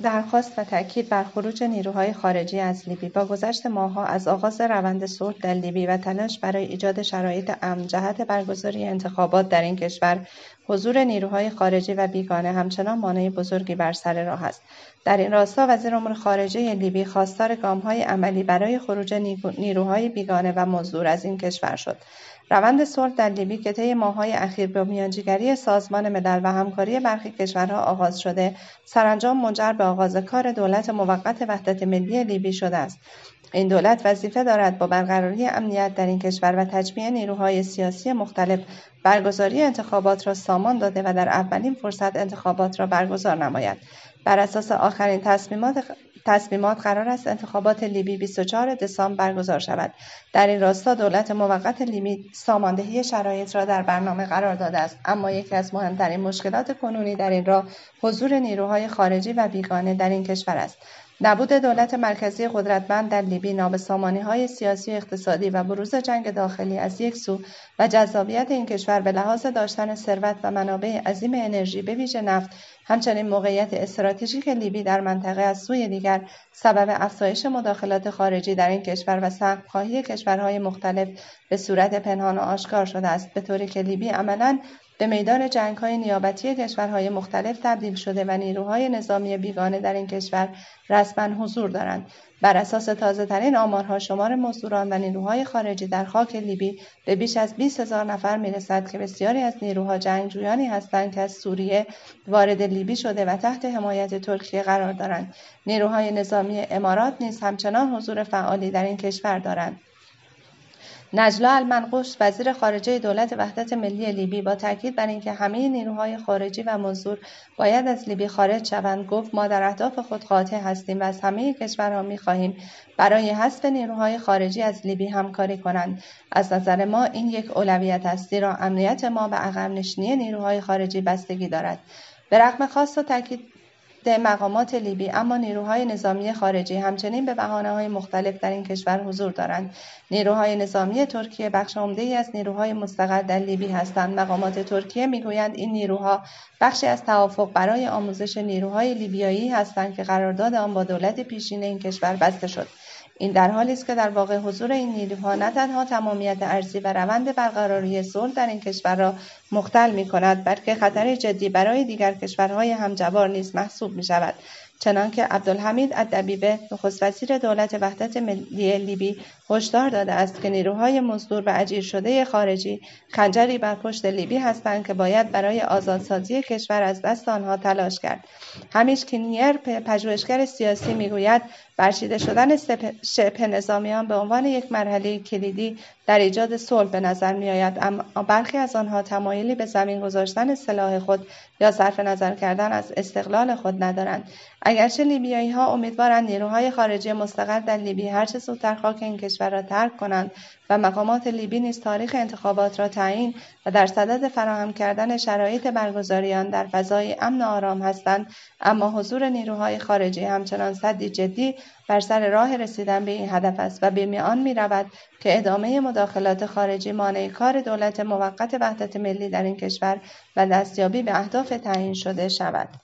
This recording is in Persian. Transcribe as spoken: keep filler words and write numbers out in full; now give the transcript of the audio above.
درخواست و تاکید بر خروج نیروهای خارجی از لیبی. با گذشت ماه‌ها از آغاز روند صلح در لیبی و تلاش برای ایجاد شرایط امن جهت برگزاری انتخابات در این کشور، حضور نیروهای خارجی و بیگانه همچنان مانع بزرگی بر سر راه است. در این راستا وزیر امور خارجه لیبی خواستار گام‌های عملی برای خروج نیروهای بیگانه و مزدور از این کشور شد. روند صلح در لیبی که طی ماه‌های اخیر با میانجیگری سازمان ملل و همکاری برخی کشورها آغاز شده، سرانجام منجر به آغاز کار دولت موقت وحدت ملی لیبی شده است. این دولت وظیفه دارد با برقراری امنیت در این کشور و تجمیع نیروهای سیاسی مختلف برگزاری انتخابات را سامان داده و در اولین فرصت انتخابات را برگزار نماید. بر اساس آخرین تصمیمات تصمیمات قرار است انتخابات لیبی بیست و چهارم دسامبر برگزار شود. در این راستا دولت موقت لیبی ساماندهی شرایط را در برنامه قرار داده است، اما یکی از مهمترین مشکلات کنونی در این راه حضور نیروهای خارجی و بیگانه در این کشور است. نبود دولت مرکزی قدرتمند در لیبی، نابسامانی‌های سیاسی و اقتصادی و بروز جنگ داخلی از یک سو و جذابیت این کشور به لحاظ داشتن ثروت و منابع عظیم انرژی به ویژه نفت، همچنین موقعیت استراتژیک لیبی در منطقه از سوی دیگر سبب افزایش مداخلات خارجی در این کشور و سهم‌خواهی کشورهای مختلف به صورت پنهان و آشکار شده است، به طوری که لیبی عملاً به میدان جنگ‌های نیابتی کشورهای مختلف تبدیل شده و نیروهای نظامی بیگانه در این کشور رسما حضور دارند. بر اساس تازه‌ترین آمارها، شمار مزدوران و نیروهای خارجی در خاک لیبی به بیش از بیست هزار نفر می‌رسد که بسیاری از نیروها جنگجویانی هستند که از سوریه وارد لیبی شده و تحت حمایت ترکیه قرار دارند. نیروهای نظامی امارات نیز همچنان حضور فعالی در این کشور دارند. نجلا المنقوش، وزیر خارجه دولت وحدت ملی لیبی، با تاکید بر اینکه همه نیروهای خارجی و مزدور باید از لیبی خارج شوند، گفت ما در اهداف خود قاطع هستیم و از همه کشورها می‌خواهیم برای حذف نیروهای خارجی از لیبی همکاری کنند. از نظر ما این یک اولویت است، زیرا امنیت ما به عقب‌نشینی نیروهای خارجی بستگی دارد. به رغم خواست و تاکید مقامات لیبی، اما نیروهای نظامی خارجی همچنین به بهانه‌های مختلف در این کشور حضور دارند. نیروهای نظامی ترکیه بخش عمده‌ای از نیروهای مستقر در لیبی هستند. مقامات ترکیه میگویند این نیروها بخشی از توافق برای آموزش نیروهای لیبیایی هستند که قرارداد آن با دولت پیشین این کشور بسته شد. این در حالی است که در واقع حضور این نیروها نه تنها تمامیت ارضی و روند برقراری صلح در این کشور را مختل می‌کند، بلکه خطری جدی برای دیگر کشورهای همجوار نیز محسوب می‌شود. چنانکه عبدالحمید الدبیبه، نخست وزیر دولت وحدت ملی لیبی، هشدار داده است که نیروهای مزدور و اجیر شده خارجی خنجری بر پشت لیبی هستند که باید برای آزادسازی کشور از دست آنها تلاش کرد. همیش کینیر، پژوهشگر سیاسی، میگوید برچیده شدن شبه نظامیان به عنوان یک مرحله کلیدی در ایجاد صلح به نظر می‌آید، اما برخی از آنها تمایلی به زمین گذاشتن سلاح خود یا صرف نظر کردن از استقلال خود ندارند. اگرچه لیبیایی‌ها امیدوارند نیروهای خارجی مستقر در لیبی هرچه زودتر خاک این کشور را ترک کنند و مقامات لیبی نیز تاریخ انتخابات را تعیین و در صدد فراهم کردن شرایط برگزاری آن در فضای امن و آرام هستند، اما حضور نیروهای خارجی همچنان سدی جدی بر سر راه رسیدن به این هدف است و به میان می‌رود که ادامه مداخلات خارجی مانع کار دولت موقت وحدت ملی در این کشور و دستیابی به اهداف تعیین شده شود.